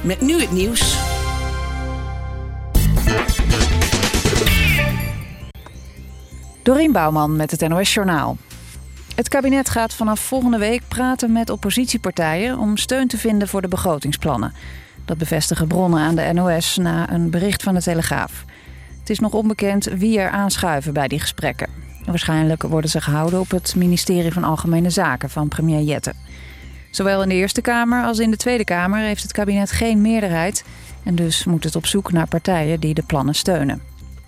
met nu het nieuws. Dorien Bouwman met het NOS Journaal. Het kabinet gaat vanaf volgende week praten met oppositiepartijen om steun te vinden voor de begrotingsplannen. Dat bevestigen bronnen aan de NOS na een bericht van de Telegraaf. Het is nog onbekend wie er aanschuiven bij die gesprekken. Waarschijnlijk worden ze gehouden op het ministerie van Algemene Zaken van premier Jette. Zowel in de Eerste Kamer als in de Tweede Kamer heeft het kabinet geen meerderheid en dus moet het op zoek naar partijen die de plannen steunen.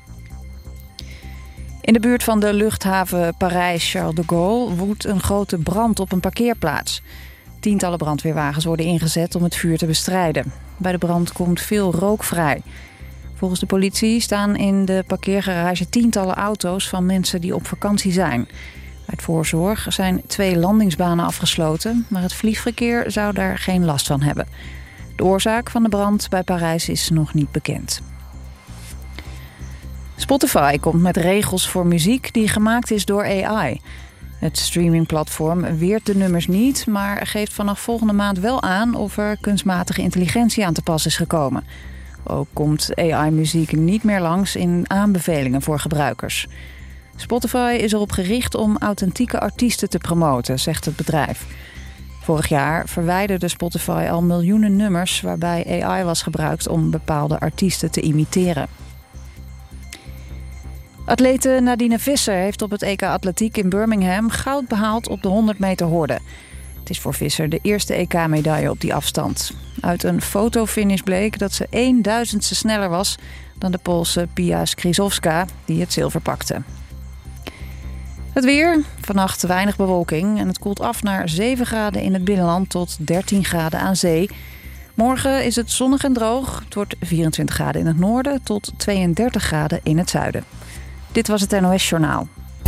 In de buurt van de luchthaven Parijs-Charles de Gaulle woedt een grote brand op een parkeerplaats. Tientallen brandweerwagens worden ingezet om het vuur te bestrijden. Bij de brand komt veel rook vrij. Volgens de politie staan in de parkeergarage tientallen auto's van mensen die op vakantie zijn. Uit voorzorg zijn 2 landingsbanen afgesloten, maar het vliegverkeer zou daar geen last van hebben. De oorzaak van de brand bij Parijs is nog niet bekend. Spotify komt met regels voor muziek die gemaakt is door AI. Het streamingplatform weert de nummers niet, maar geeft vanaf volgende maand wel aan of er kunstmatige intelligentie aan te pas is gekomen. Ook komt AI-muziek niet meer langs in aanbevelingen voor gebruikers. Spotify is erop gericht om authentieke artiesten te promoten, zegt het bedrijf. Vorig jaar verwijderde Spotify al miljoenen nummers waarbij AI was gebruikt om bepaalde artiesten te imiteren. Atlete Nadine Visser heeft op het EK Atletiek in Birmingham goud behaald op de 100 meter horde. Het is voor Visser de eerste EK-medaille op die afstand. Uit een fotofinish bleek dat ze 1/1000ste sneller was dan de Poolse Pia Skrzydłowska, die het zilver pakte. Het weer. Vannacht weinig bewolking en het koelt af naar 7 graden in het binnenland tot 13 graden aan zee. Morgen is het zonnig en droog. Het wordt 24 graden in het noorden tot 32 graden in het zuiden. Dit was het NOS Journaal.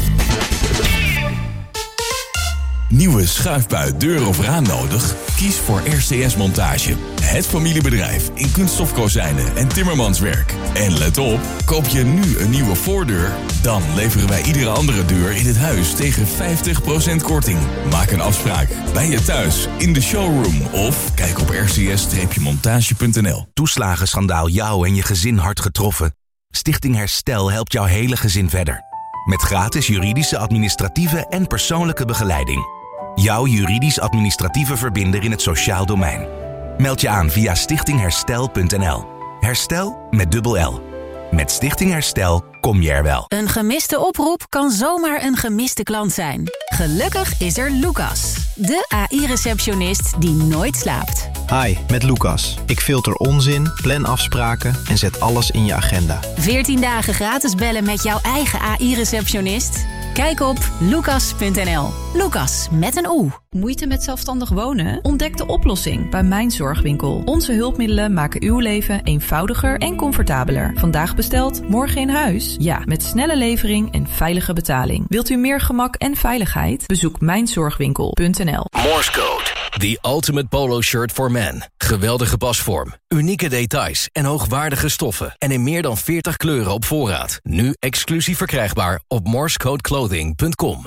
Nieuwe schuifbui, deur of raam nodig? Kies voor RCS Montage. Het familiebedrijf in kunststofkozijnen en timmermanswerk. En let op, koop je nu een nieuwe voordeur, dan leveren wij iedere andere deur in het huis tegen 50% korting. Maak een afspraak bij je thuis, in de showroom of kijk op rcs-montage.nl. Toeslagenschandaal jou en je gezin hard getroffen? Stichting Herstel helpt jouw hele gezin verder. Met gratis juridische, administratieve en persoonlijke begeleiding. Jouw juridisch-administratieve verbinder in het sociaal domein. Meld je aan via stichtingherstel.nl. Herstel met dubbel L. Met Stichting Herstel kom je er wel. Een gemiste oproep kan zomaar een gemiste klant zijn. Gelukkig is er Lucas, de AI-receptionist die nooit slaapt. Hi, met Lucas. Ik filter onzin, plan afspraken en zet alles in je agenda. 14 dagen gratis bellen met jouw eigen AI-receptionist? Kijk op lucas.nl. Lucas met een O. Moeite met zelfstandig wonen? Ontdek de oplossing bij Mijn Zorgwinkel. Onze hulpmiddelen maken uw leven eenvoudiger en comfortabeler. Vandaag besteld, morgen in huis? Ja, met snelle levering en veilige betaling. Wilt u meer gemak en veiligheid? Bezoek mijnzorgwinkel.nl. Morse Code, the ultimate polo shirt for men. Geweldige pasvorm, unieke details en hoogwaardige stoffen. En in meer dan 40 kleuren op voorraad. Nu exclusief verkrijgbaar op morsecodeclothing.com.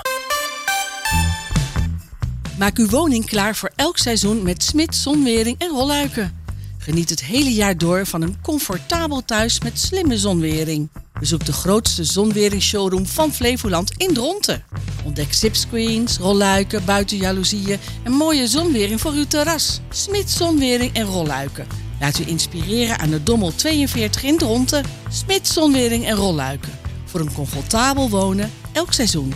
Maak uw woning klaar voor elk seizoen met Smit Zonwering en Rolluiken. Geniet het hele jaar door van een comfortabel thuis met slimme zonwering. Bezoek de grootste zonweringsshowroom van Flevoland in Dronten. Ontdek zipscreens, rolluiken, buitenjaloezieën en mooie zonwering voor uw terras. Smit Zonwering en Rolluiken. Laat u inspireren aan de Dommel 42 in Dronten. Smit Zonwering en Rolluiken. Voor een comfortabel wonen elk seizoen.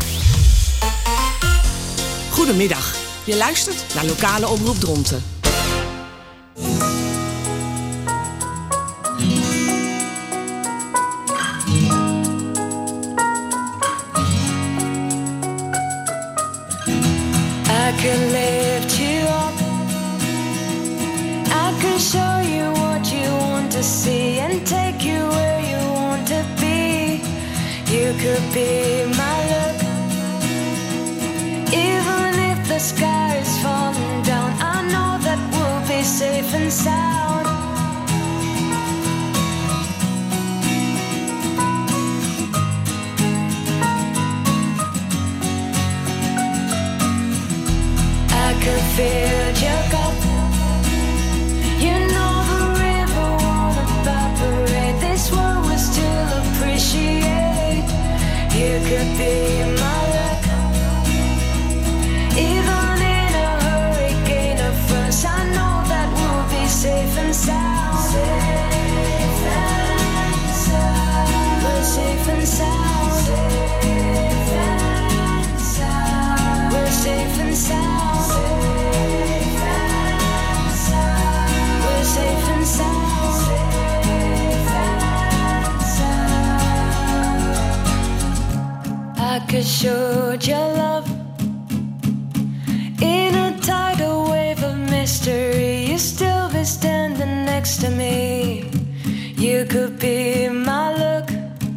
Goedemiddag. Je luistert naar Lokale Omroep Dronten. I can lift you up. I can show you what you want to see and take you where you want to be. You could be my look. Even if the sky is falling down, I know that we'll be safe and sound. I can feel your cup. You know could be my luck. Even in a hurricane of fronts, I know that we'll be safe and sound. Safe and sound. We're safe and sound. Safe and sound. We're safe and sound. Safe and sound. We're safe and sound. Safe and sound. I could show your love in a tidal wave of mystery. You still be standing next to me. You could be my look.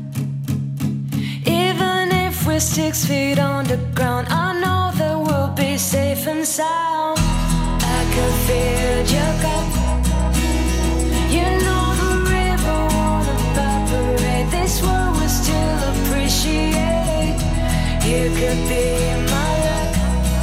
Even if we're 6 feet on the ground, I know that we'll be safe and sound. I could feel your cup. You know the river won't evaporate. This world will still appreciate. You could be my luck.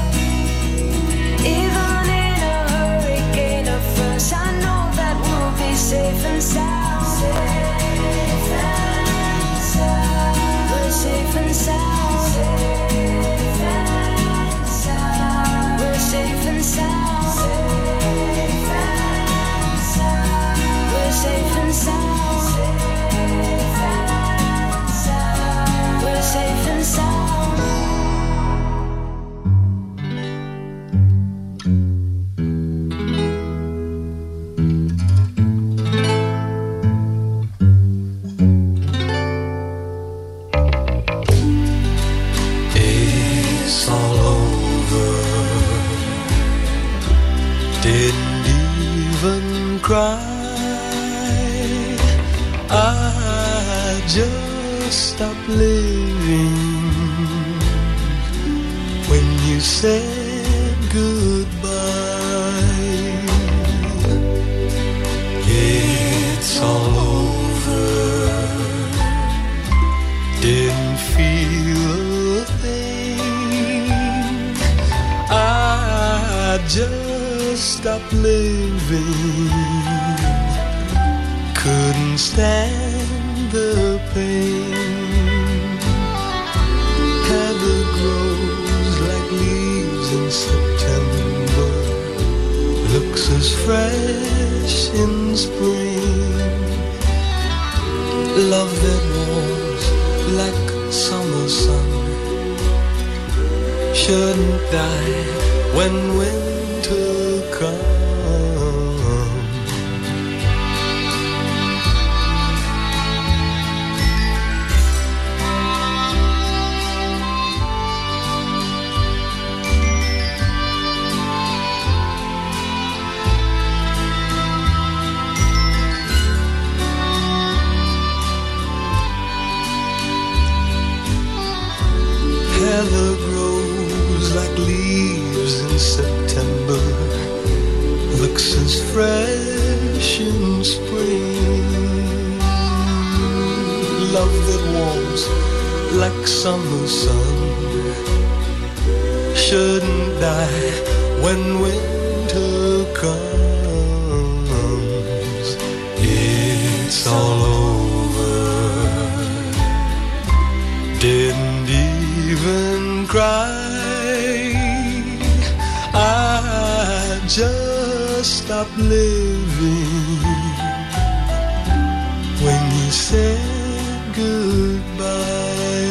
Even in a hurricane of fronts, I know that we'll be safe and sound. Safe and sound. We're safe and sound. Safe and sound. We're safe and sound. Safe and sound. We're safe and sound. Safe and sound. We're safe and sound. It's all over. Didn't even cry. I just stopped living when you said goodbye. It's all over. Didn't feel a thing. I just stopped living. Couldn't stand the pain. Heather grows like leaves in September. Looks as fresh in spring. Love that warms like summer sun shouldn't die when winter comes. Heather grows like leaves in September. Looks as fresh in spring. Love that warms like summer sun shouldn't die when winter comes. It's all over. Didn't even cry. I just stopped living when you said goodbye.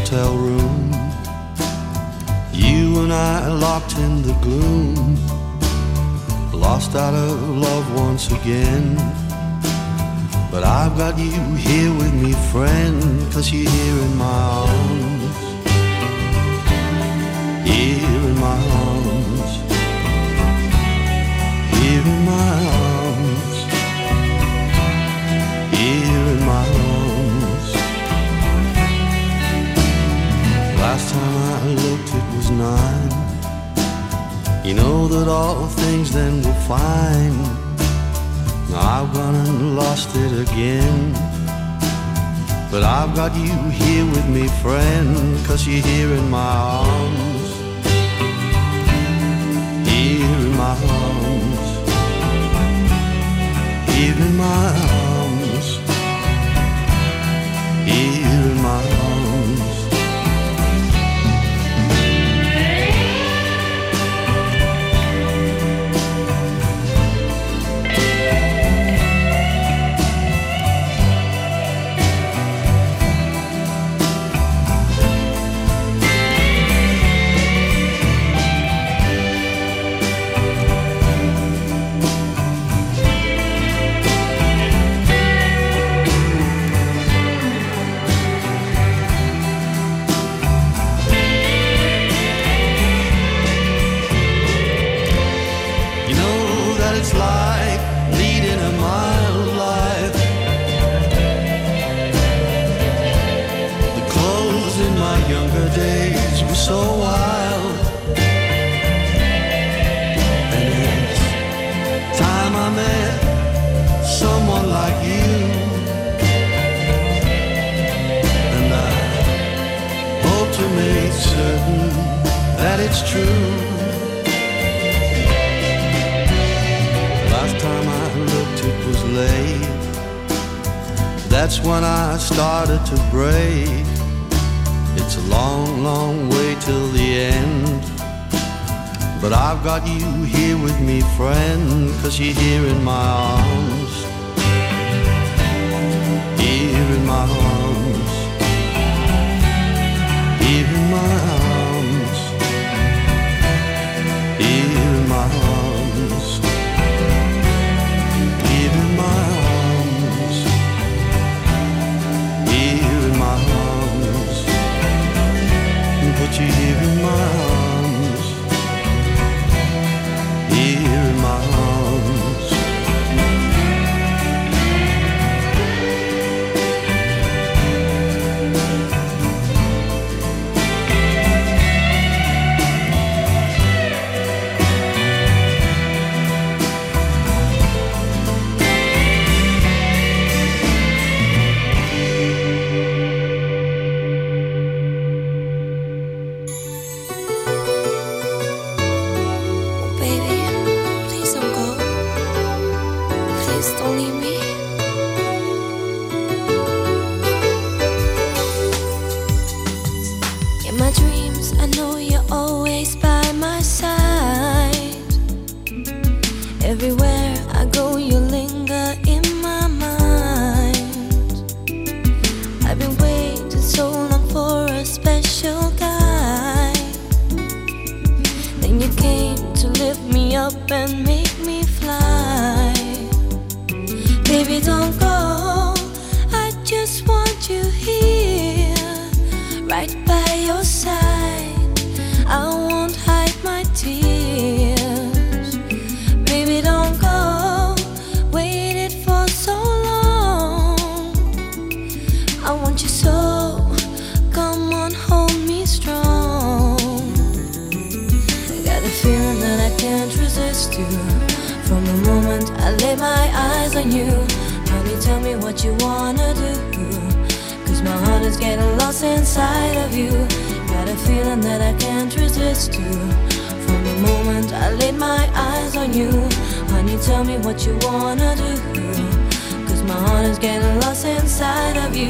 hotel room, you and I locked in the gloom, lost out of love once again. But I've got you here with me, friend, 'cause you're here in my arms, here in my arms, here in my arms, here in my arms. Last time I looked it was 9. You know that all things then were fine. Now I've gone and lost it again. But I've got you here with me, friend, 'cause you're here in my arms, here in my arms, here in my arms, here in my arms. It's like leading a mild life. The clothes in my younger days were so wild, and it's time I met someone like you, and I hope to make certain that it's true. Last time I looked it was late. That's when I started to break. It's a long, long way till the end. But I've got you here with me, friend, 'cause you're here in my arms, here in my arms, here in my arms, here in my arms. Put you here in my arms, here in my arms. Everywhere I go, you linger in my mind. I've been waiting so long for a special guy. Then you came to lift me up and make me fly. Baby, don't go, I just want you here, right by your side. I won't hide my tears. Baby, don't go, waited for so long. I want you so, come on, hold me strong. I got a feeling that I can't resist you. From the moment I lay my eyes on you, honey, tell me what you wanna do, 'cause my heart is getting lost inside of you. Got a feeling that I can't resist you. From the moment I laid my eyes on you, honey, tell me what you wanna do, 'cause my heart is getting lost inside of you.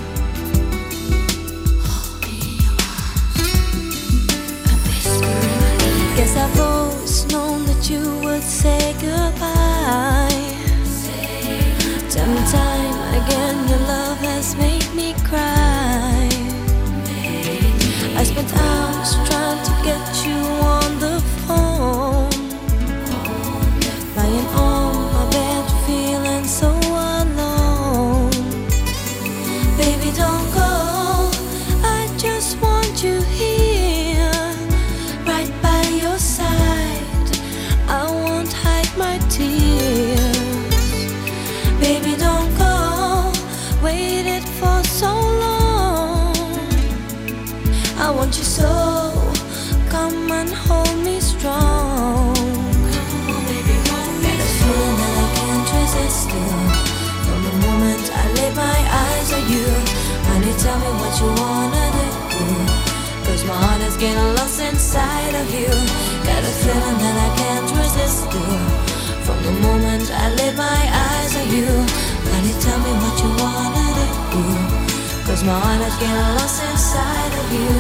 Guess I've always known that you would say goodbye. Tell me time again, your love has made me cry. I want you so. Come and hold me strong. Got a feeling that I can't resist you. From the moment I lay my eyes on you, honey, tell me what you wanna do. 'Cause my heart is getting lost inside of you. Got a feeling that I can't resist you. From the moment I lay my eyes on you, honey, tell me what you wanna do. 'Cause my heart is getting lost inside of you.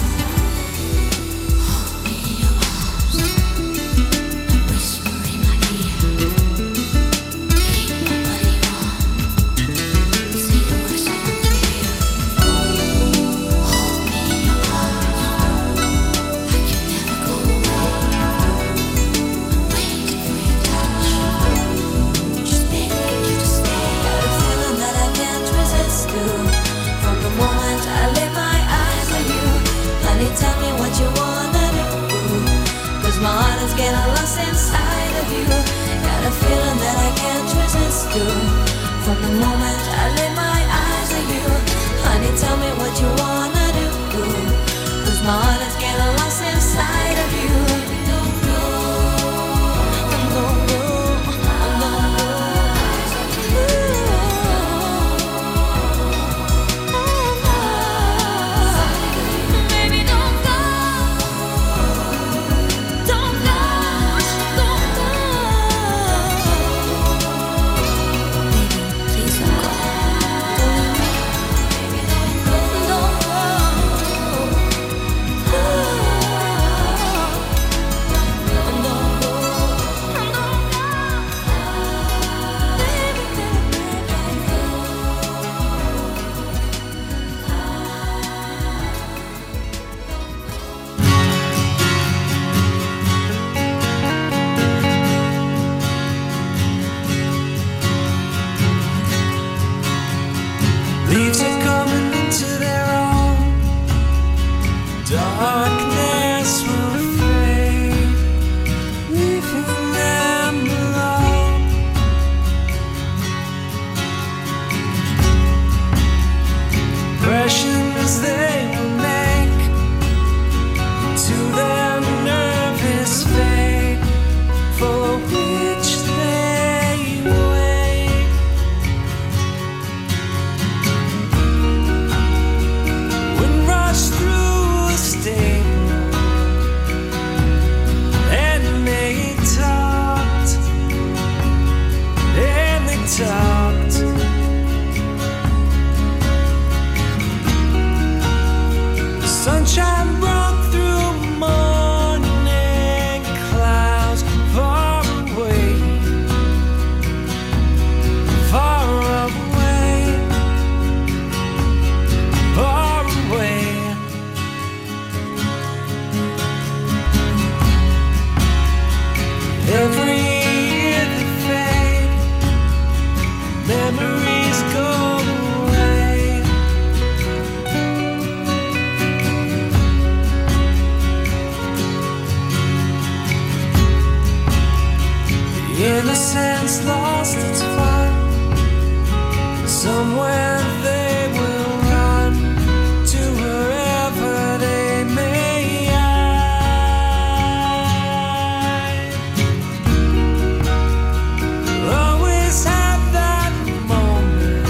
Tell me what you wanna do. 'Cause my heart is getting lost inside of you. Got a feeling that I can't resist you. From the moment I lay my eyes on you, honey, tell me what you wanna do. 'Cause my heart is getting lost inside of you. Leaves are coming into their own. Darkness will fade, leaving them alone. Impressions they will make to their nervous fate, for which they wait. When rush through a stable and they talked, sunshine broke through morning clouds, far away, far away, far away. Every year they fade, memories go away. Innocence lost its fun. Somewhere they will run to wherever they may hide. Always have that moment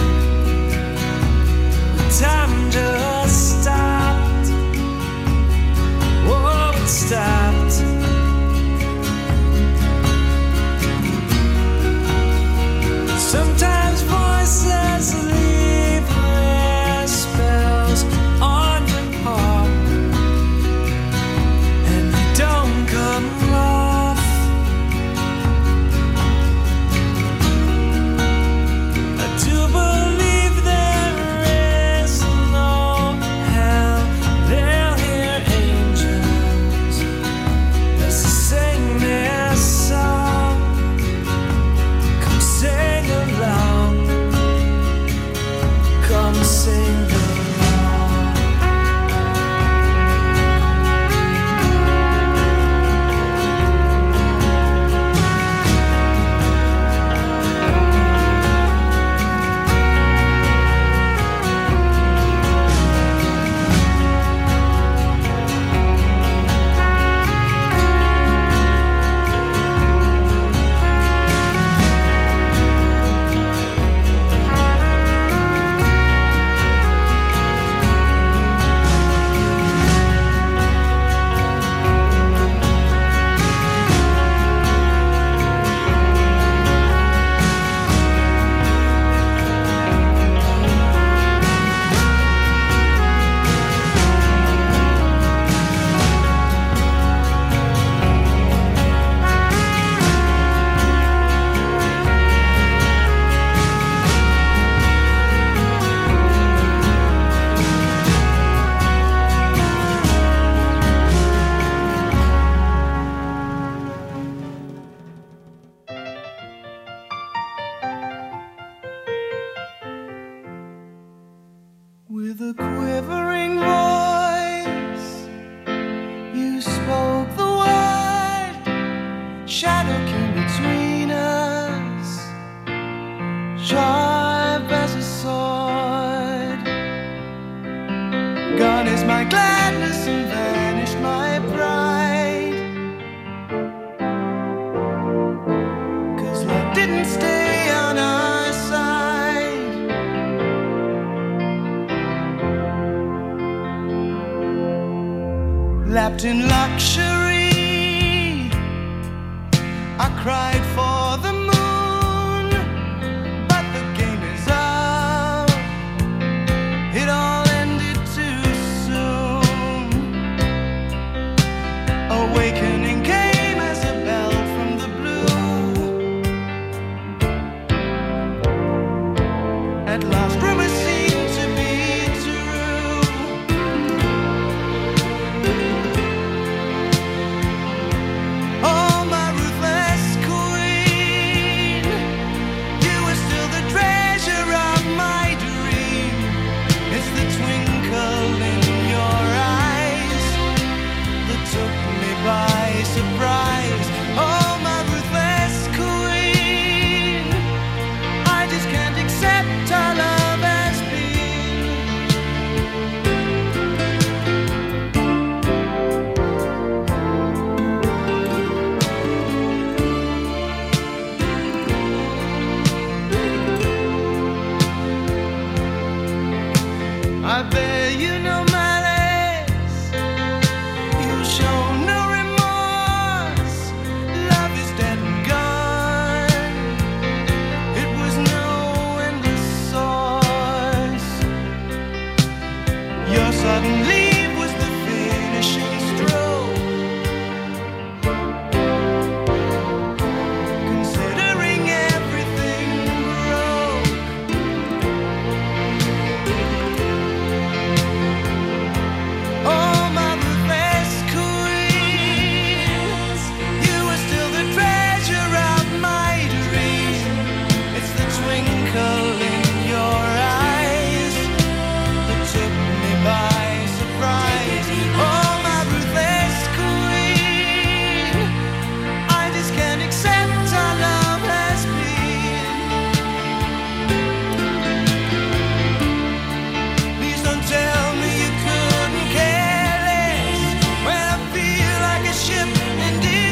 when time just stopped. Oh, it stopped. Sometimes voices leave their spells on your heart, and they don't come off. I do believe there is no hell. They'll hear angels as they sing their song. Come sing along, come sing along. with a quivering voice. You spoke the word, shadow came between us, sharp as a sword. Gone is my gladness and vanished my pride, 'cause love didn't stay on our side. Lapped in luxury, I cried for the moon, but the game is up. It all ended too soon. Awakening came as a bell from the blue. At last rumors seemed to be true. Oh, my ruthless queen, you were still the treasure of my dream. It's the twinkle in your eyes that took me by surprise. Oh, my ruthless queen, I just can't accept our love as been. I bear you no malice, you show no remorse. Love is dead and gone, it was no endless source. Your sudden leave was the finishing stroke. Considering everything broke. Oh, my ruthless queen, you were still the treasure of my dream. It's the twinkle in your eyes that took me by surprise. Oh, my ruthless queen, I just can't accept our love has been. Please don't tell me you couldn't care less when I feel like a ship in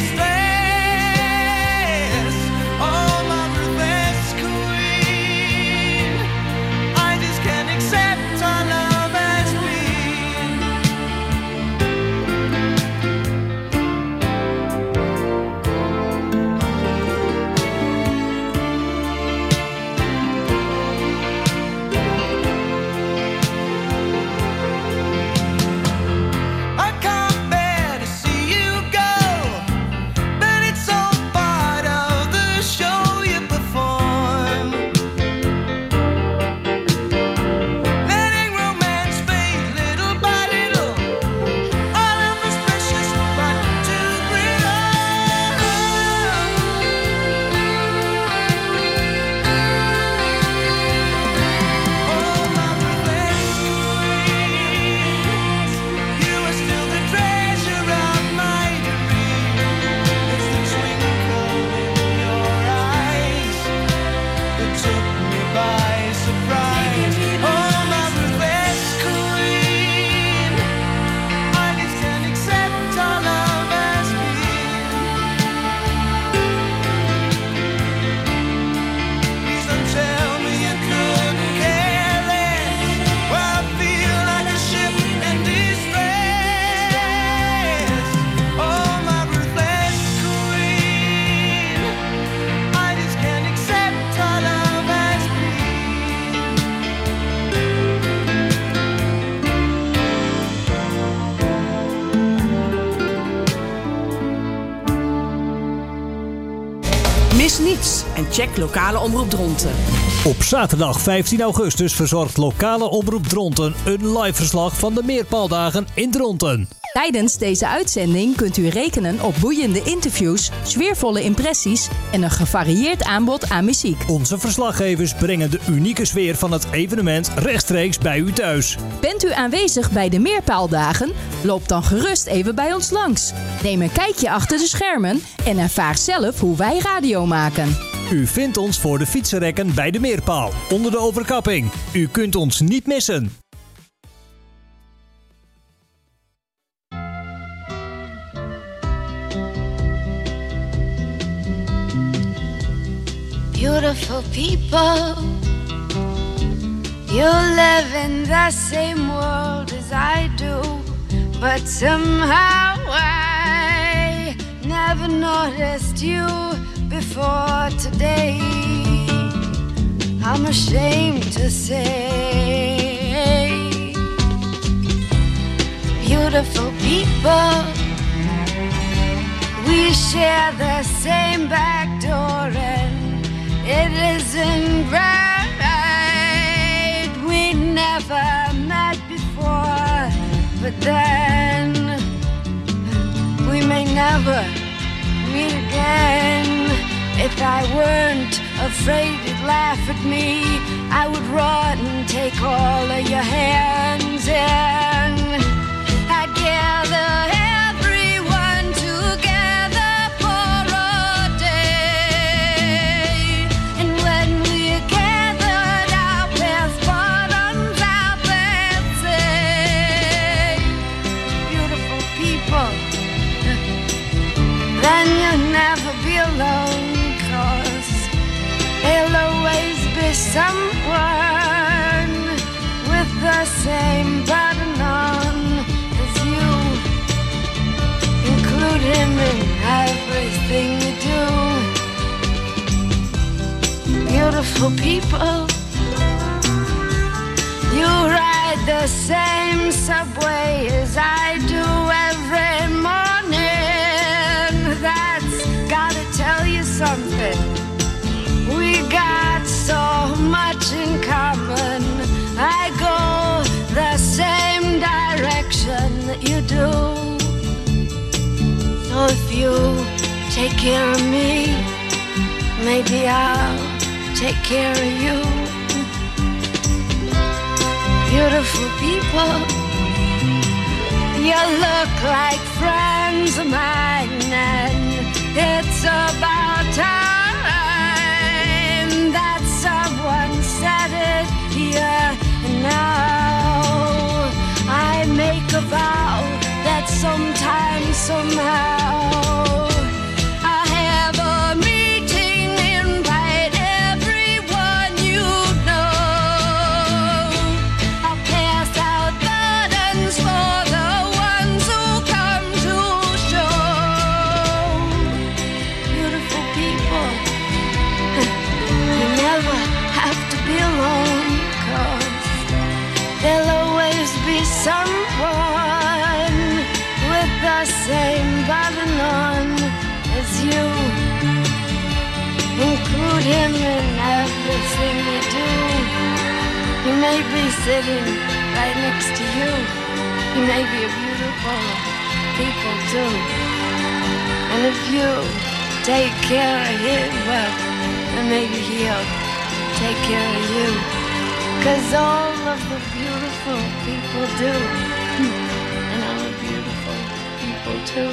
distress. Oh, my ruthless queen, I just can't accept our love has been. I can't bear to see you go, but it's all part of the show you perform. Letting romance fade little by little, all of us precious but too brittle. Oh, my ruthless queen, you are still the treasure of my dream. It's the twinkle in your eyes that took me by surprise. Oh, my ruthless queen, I just can't accept our love as been. Please don't tell me you couldn't care less when I feel like a ship in distress. Oh, my ruthless queen, I just can't accept our love as Mis niets en check lokale omroep Dronten. Op zaterdag 15 augustus verzorgt lokale omroep Dronten een live verslag van de Meerpaaldagen in Dronten. Tijdens deze uitzending kunt u rekenen op boeiende interviews, sfeervolle impressies en een gevarieerd aanbod aan muziek. Onze verslaggevers brengen de unieke sfeer van het evenement rechtstreeks bij u thuis. Bent u aanwezig bij de Meerpaaldagen? Loop dan gerust even bij ons langs. Neem een kijkje achter de schermen en ervaar zelf hoe wij radio maken. U vindt ons voor de fietsenrekken bij de Meerpaal, onder de overkapping. U kunt ons niet missen. Beautiful people, you live in the same world as I do, but somehow I never noticed you before today. I'm ashamed to say, beautiful people, we share the same back door and it isn't right. We never met before, but then we may never meet again. If I weren't afraid you'd laugh at me, I would run and take all of your hands and I'd gather everyone together for a day. And when we're gathered, I'll press buttons out there and say, beautiful people, then you'll never be alone. There'll always be someone with the same button on as you. Include him in everything you do. Beautiful people, you ride the same subway as I do every morning. That's gotta tell you something. We got so much in common. I go the same direction that you do. So if you take care of me, maybe I'll take care of you. Beautiful people, you look like friends of mine, and it's about time that someone said it here and now. I make a vow that sometime, somehow, I'll have a meeting, invite everyone you know. I'll pass out buttons for the ones who come to show. Beautiful people, you never have to be alone, 'cause there'll always be someone with the same button on as you. Include him in everything you do. He may be sitting right next to you. He may be a beautiful people too. And if you take care of him, well, and maybe he'll take care of you. 'Cause all of the beautiful people do. And all the beautiful people too.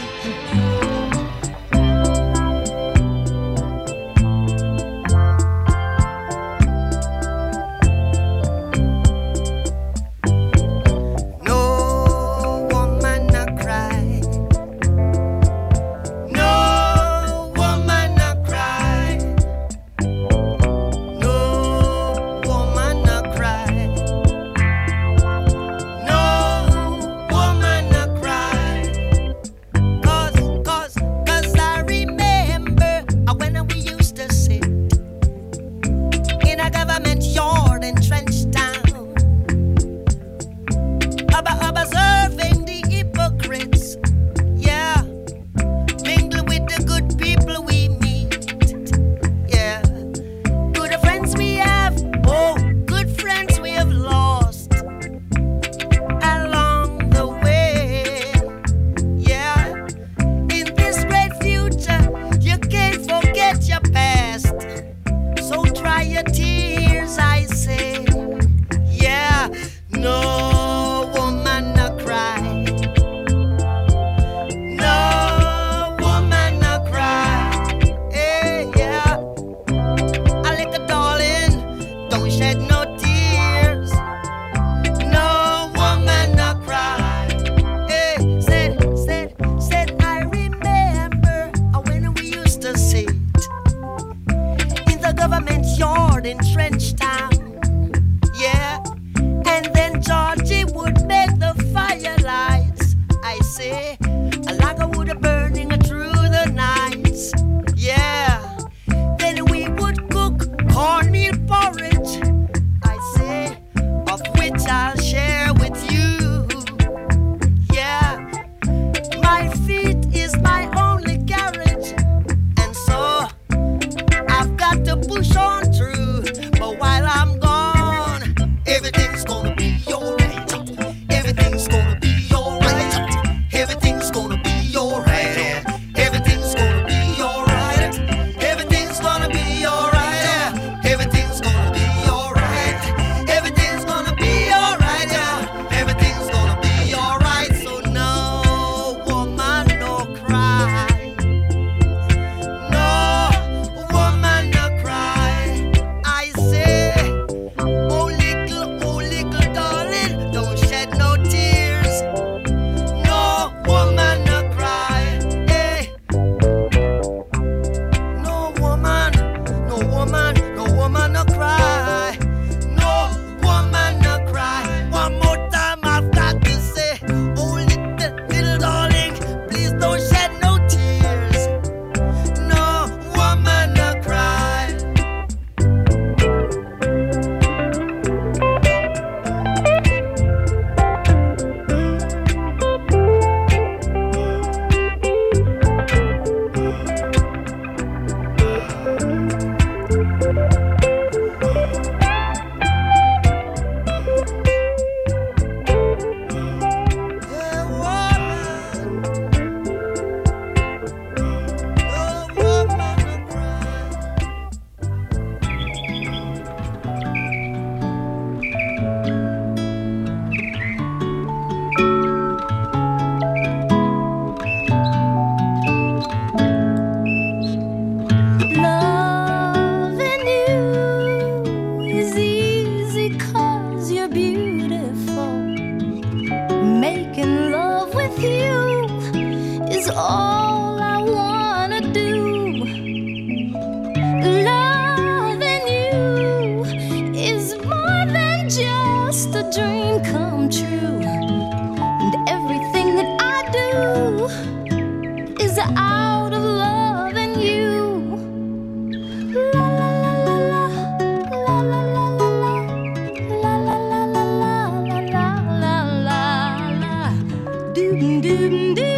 Cause just a dream come true. And everything that I do is out of love and you. La la la la la la la la la la la la la la la doo doo doo doo.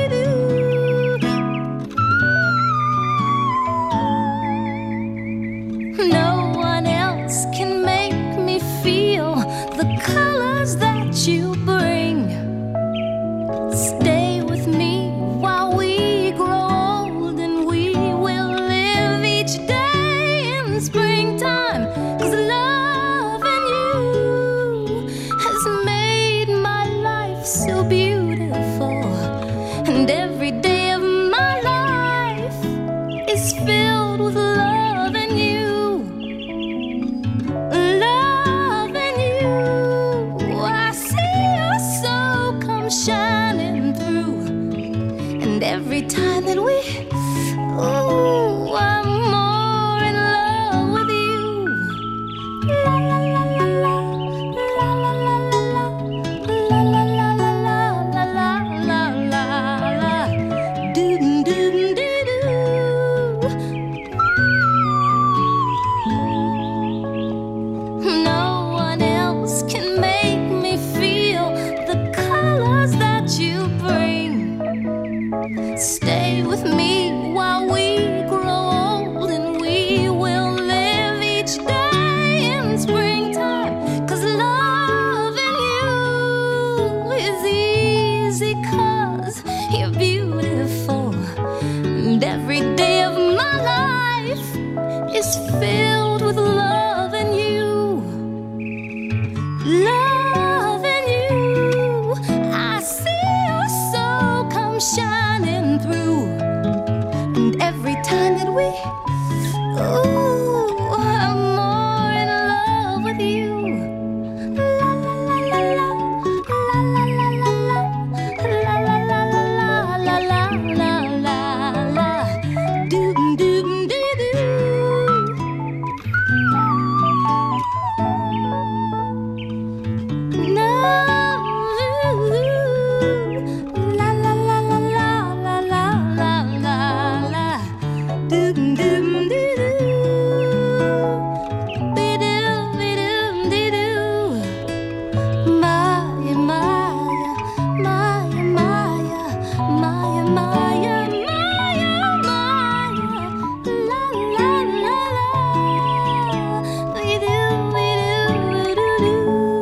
No one else can make me feel the colors that you bring. Stay with me while we grow old, and we will live each day in springtime. 'Cause loving you has made my life so beautiful, and every day of my life is filled with love and you. Love and you. I see your soul come shining through, and every time that we, ooh, I'm more in love with you. La la la la la, la la la la la, la la la la la, la la la la, doo doo doo doo. No one else can make me feel the colors that you bring. Stay with me while we grow old, and we will live each day in springtime. 'Cause loving you is easy, 'cause you're beautiful, and every day of my life is filled with love and you. Love and you. I see your soul come shining through, and every time that we, ooh, I'm more in love with you. La la la la la, la la la la la, la la la la la la la la, doo doo doo doo. No, la la la la la la la la la la, doo doo doo doo, be doo be doo dee doo. Maya Maya Maya Maya Maya Maya Maya Maya, la la la la, be doo be doo doo doo.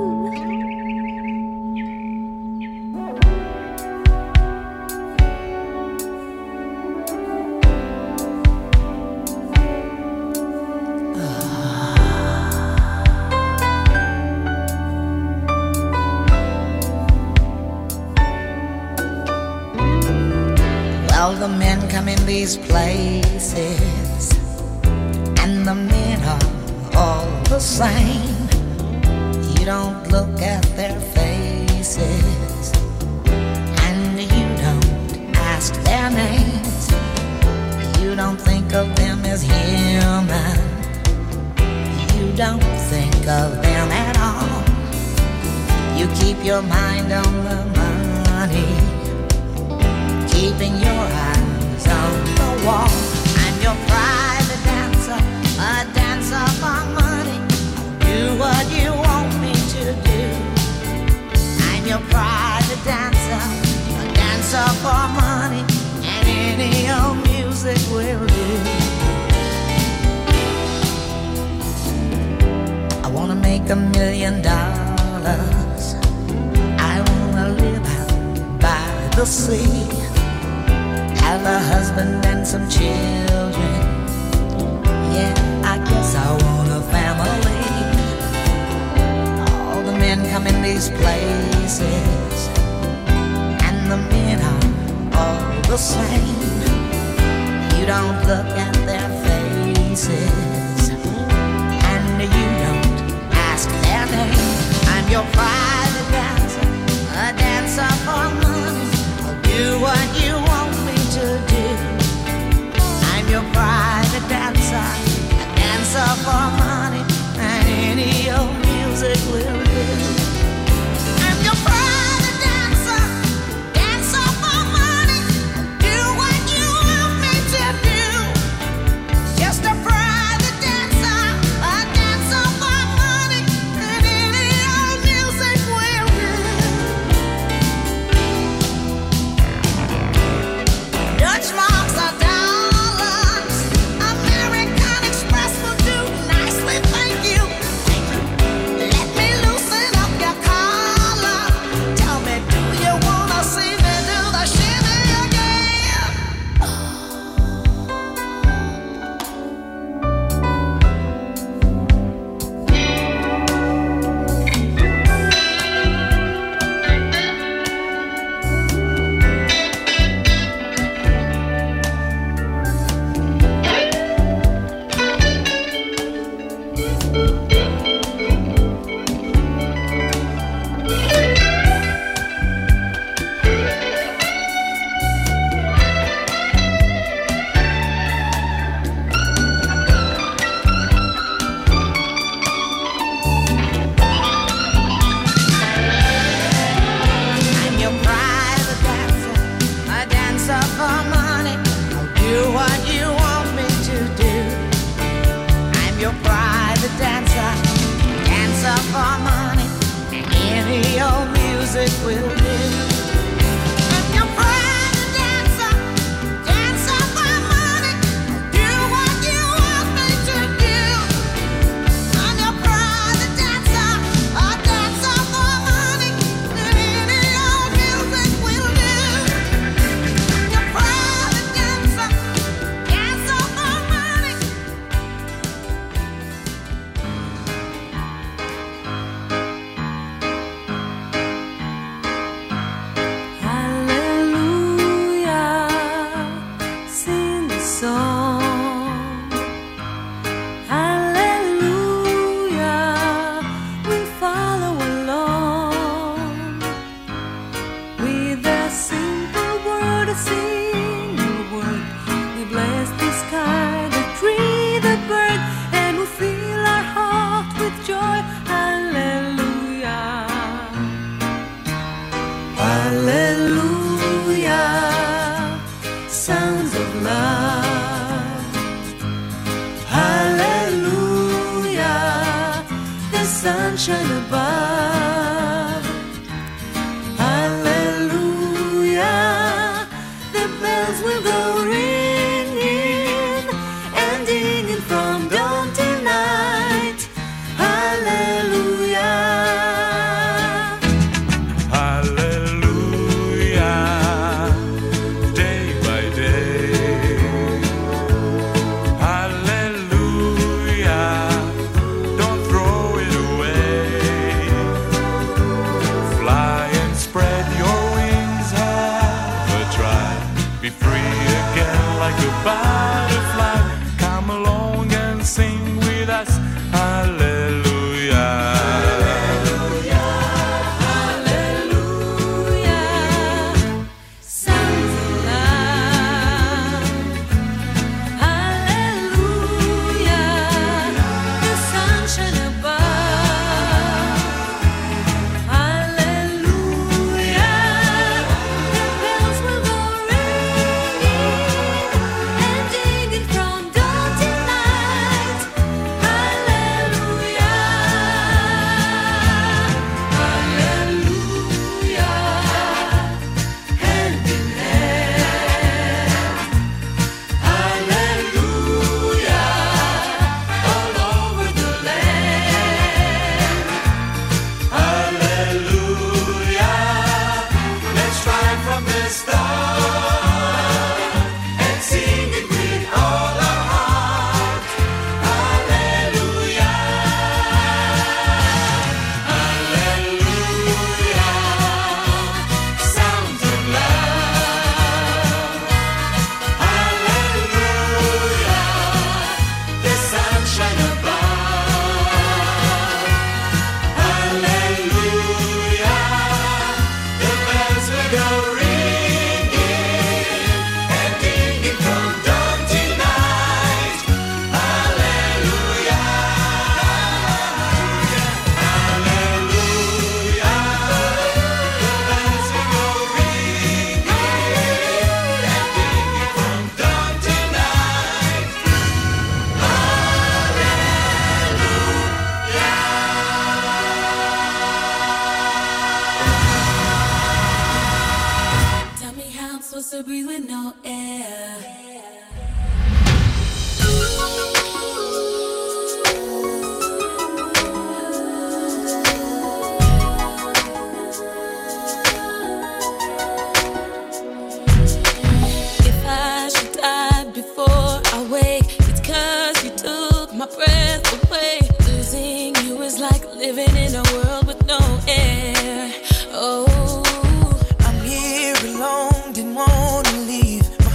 Well, the men come in these places, and the men are all the same. You don't look at their faces, and you don't ask their names. You don't think of them as human. You don't think of them at all. You keep your mind on the money, keeping your eyes on the wall. I'm your private dancer, a dancer for money. Do what you want me to do. I'm your private dancer, a dancer for money, and any old music will do. I wanna make $1 million. I wanna live out by the sea, have a husband and some children. Yeah, I guess I want a family. All the men come in these places, and the men are all the same. You don't look at their faces, and you don't ask their name. I'm your private dancer, a dancer for money. I'll do what you want me to do. I'm your private dancer, a dancer for money, and any old music will do. music will do. And your private dancer, dancer for money, do what you want me to do. I'm your private dancer, a dancer for money, any old music will do. Your private dancer, dancer for money. Hallelujah, sing the song. Hallelujah, we follow along with a simple word, a single word. We bless the sky, the tree, the bird, and we fill our heart with joy. Hallelujah. Hallelujah, sounds of love. Hallelujah, the sunshine above. Hallelujah, the bells will go ringing and dinging from dawn till night. Hallelujah. Hallelujah, day by day. Hallelujah, don't throw it away. Fly and spread your wings, have a try. Be free again like a butterfly. Come along and sing with us. Hallelujah. Hallelujah, sounds of love. Hallelujah, the sunshine above. Hallelujah, the bells will go ringing and dinging from dawn till night. Hallelujah. Hallelujah, hand in hand. Hallelujah, all over the land. Hallelujah, let's try from the start and sing it with all our heart. Hallelujah. Hallelujah, sounds of love. Hallelujah, the sunshine above. Hallelujah, the bells will go ringing and dinging from dawn till night. Hallelujah. Hallelujah, the bells will go ringing and dinging from dawn till night. Tell me how I'm supposed to breathe with no air. If I should die before I wake, it's 'cause you took my breath away. Losing you is like living in a world with no air. Oh, I'm here alone, didn't wanna leave. My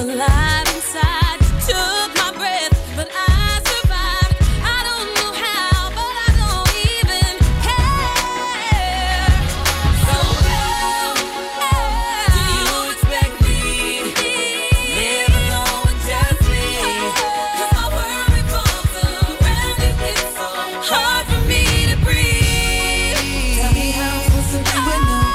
alive inside. Took my breath, but I survived. I don't know how, but I don't even care. So do you expect me to live alone with just me? 'Cause my world revolves around you. It's so hard for me to breathe. Tell me how I'm supposed to be with no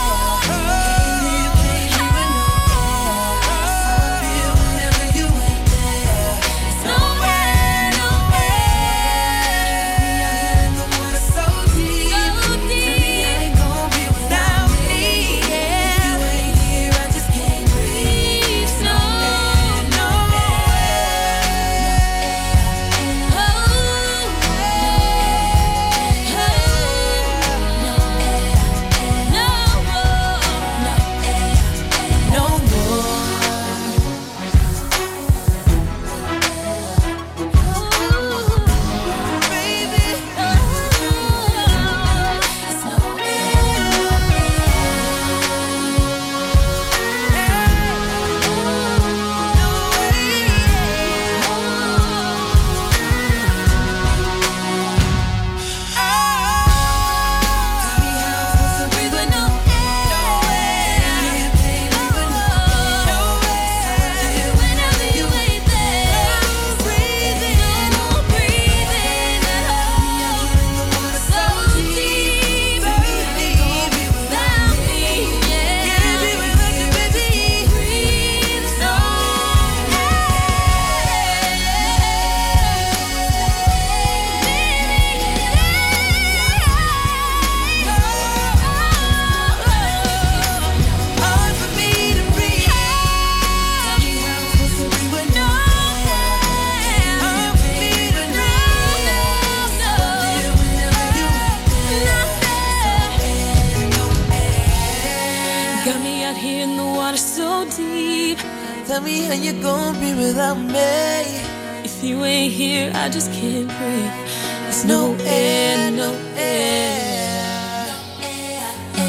got me out here in the water so deep. Tell me how you gonna be without me. If you ain't here, I just can't breathe. There's no air, no air. Oh,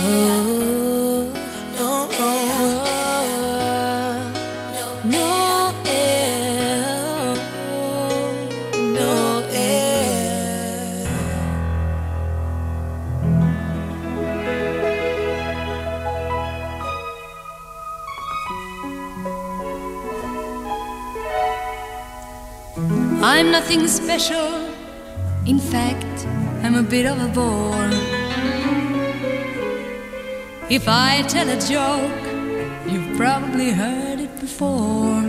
no, no air, no air. I'm nothing special. In fact, I'm a bit of a bore. If I tell a joke, you've probably heard it before.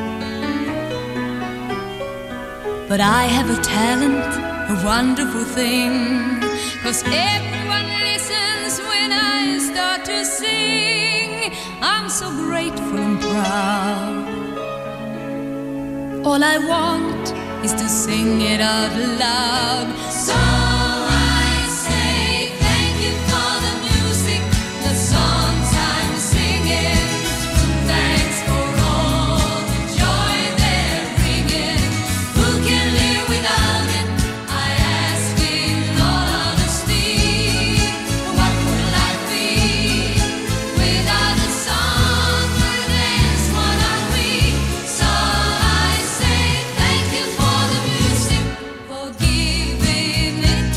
But I have a talent, a wonderful thing. 'Cause everyone listens when I start to sing. I'm so grateful and proud. All I want is to sing it out loud. So I say thank you for the music, the songs I'm singing. Thanks for all the joy they're bringing. Who can live without it? I ask in all honesty. What would life be without a song to dance one on me? So I say thank you for the music, for giving it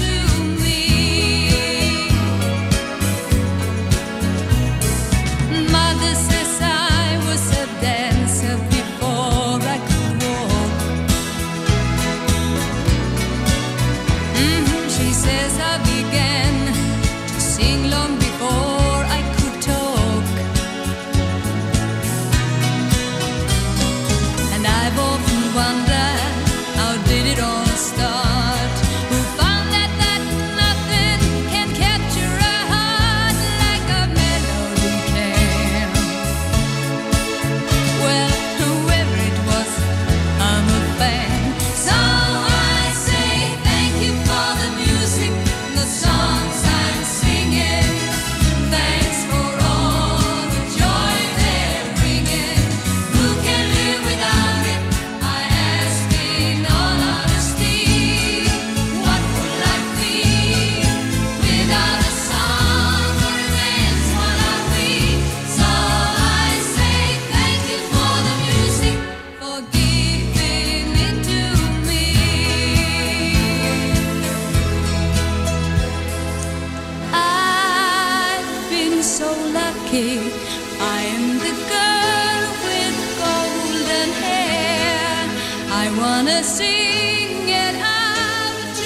sing it out to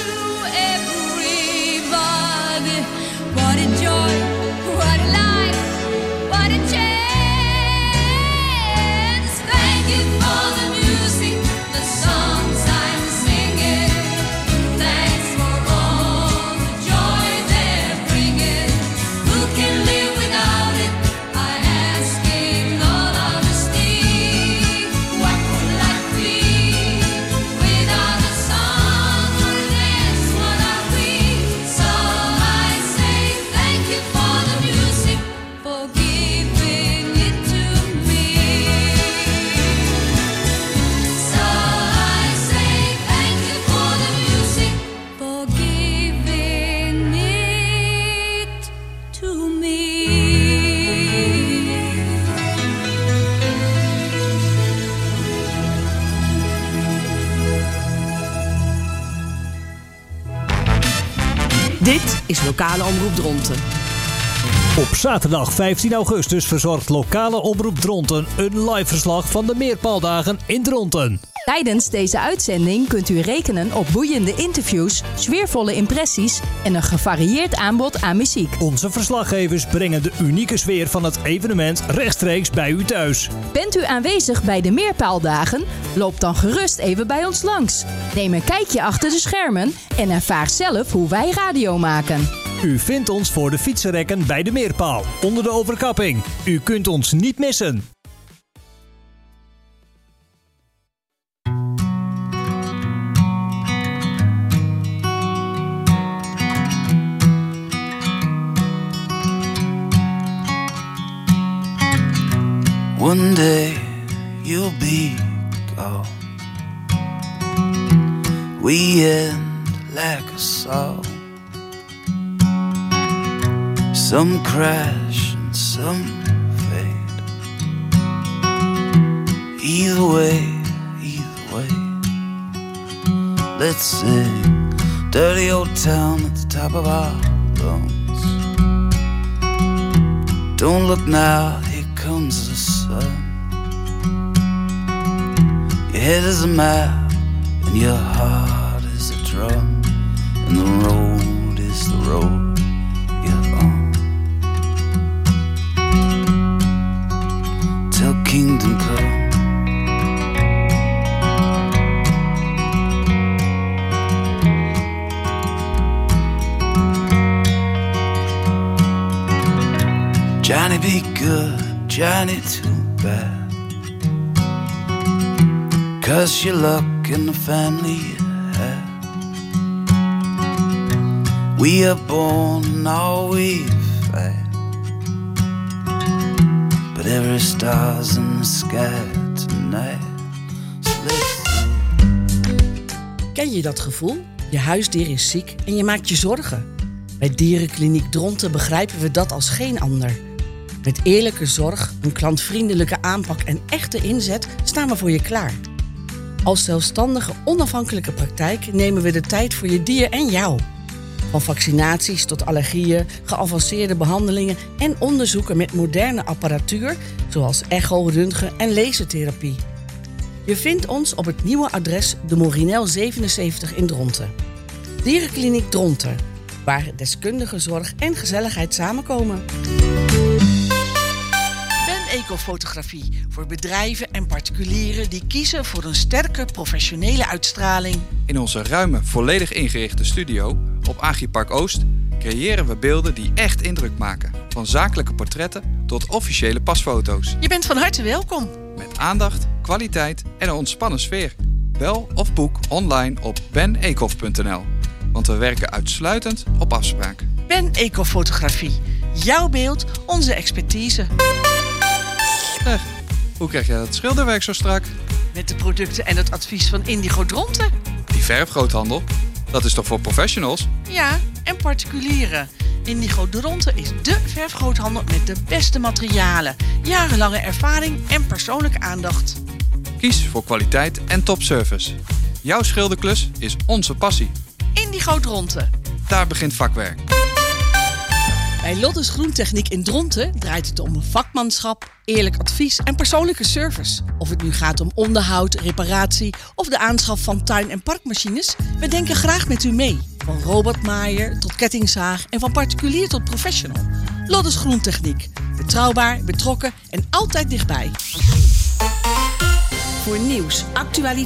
everybody. What a joy, what a life, what a chance. Thank you for the music, the songs I'm singing. Thanks for all the joy they're bringing. Who can live without it? I ask in all honesty. What would life be without a song? Or this, what are we? So I say thank you for the music, for giving it to me. So I say thank you for the music, for giving it to me. Dit is Lokale Omroep Dronten. Op zaterdag 15 augustus verzorgt Lokale Omroep Dronten een live verslag van de Meerpaaldagen in Dronten. Tijdens deze uitzending kunt u rekenen op boeiende interviews, sfeervolle impressies en een gevarieerd aanbod aan muziek. Onze verslaggevers brengen de unieke sfeer van het evenement rechtstreeks bij u thuis. Bent u aanwezig bij de Meerpaaldagen? Loop dan gerust even bij ons langs. Neem een kijkje achter de schermen en ervaar zelf hoe wij radio maken. U vindt ons voor de fietsenrekken bij de Meerpaal, onder de overkapping. U kunt ons niet missen. One day you'll be gone. We end like a song. Some crash and some fade. Either way, let's sing dirty old town at the top of our lungs. Don't look now, here comes the sun. Your head is a map and your heart is a drum, and the road is the road you're on. Till kingdom come. Johnny be good, Johnny too bad. 'Cause your luck in the family you had. We are born and all we've had, but every star's in the sky tonight. So let's Ken je dat gevoel? Je huisdier is ziek en je maakt je zorgen. Bij Dierenkliniek Dronten begrijpen we dat als geen ander. Met eerlijke zorg, een klantvriendelijke aanpak en echte inzet staan we voor je klaar. Als zelfstandige, onafhankelijke praktijk nemen we de tijd voor je dier en jou. Van vaccinaties tot allergieën, geavanceerde behandelingen en onderzoeken met moderne apparatuur zoals echo, röntgen en lasertherapie. Je vindt ons op het nieuwe adres de Morinel 77 in Dronten. Dierenkliniek Dronten, waar deskundige zorg en gezelligheid samenkomen. Ecofotografie voor bedrijven en particulieren die kiezen voor een sterke professionele uitstraling. In onze ruime, volledig ingerichte studio op Agripark Oost creëren we beelden die echt indruk maken. Van zakelijke portretten tot officiële pasfoto's. Je bent van harte welkom. Met aandacht, kwaliteit en een ontspannen sfeer. Bel of boek online op benecof.nl. Want we werken uitsluitend op afspraak. Ben Ecofotografie. Jouw beeld, onze expertise. Hoe krijg je dat schilderwerk zo strak? Met de producten en het advies van Indigo Dronten. Die verfgroothandel, dat is toch voor professionals? Ja, en particulieren. Indigo Dronten is dé verfgroothandel met de beste materialen, jarenlange ervaring en persoonlijke aandacht. Kies voor kwaliteit en topservice. Jouw schilderklus is onze passie. Indigo Dronten. Daar begint vakwerk. Bij Lottes Groentechniek in Dronten draait het om vakmanschap, eerlijk advies en persoonlijke service. Of het nu gaat om onderhoud, reparatie of de aanschaf van tuin- en parkmachines, we denken graag met u mee. Van robotmaaier tot kettingzaag en van particulier tot professional. Lottes Groentechniek. Betrouwbaar, betrokken en altijd dichtbij. Voor nieuws, actualiteit